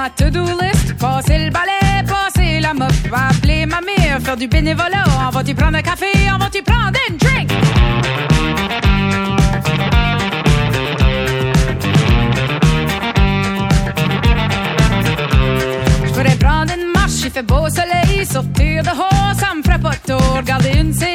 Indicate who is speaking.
Speaker 1: ma to-do list, passer le balai, passer la mop, appeler ma mère, faire du bénévolat, on va-tu prendre un café, on va-tu prendre une drink? Je pourrais prendre une marche, il fait beau soleil, sortir dehors, ça me ferait pas tôt, regarder une série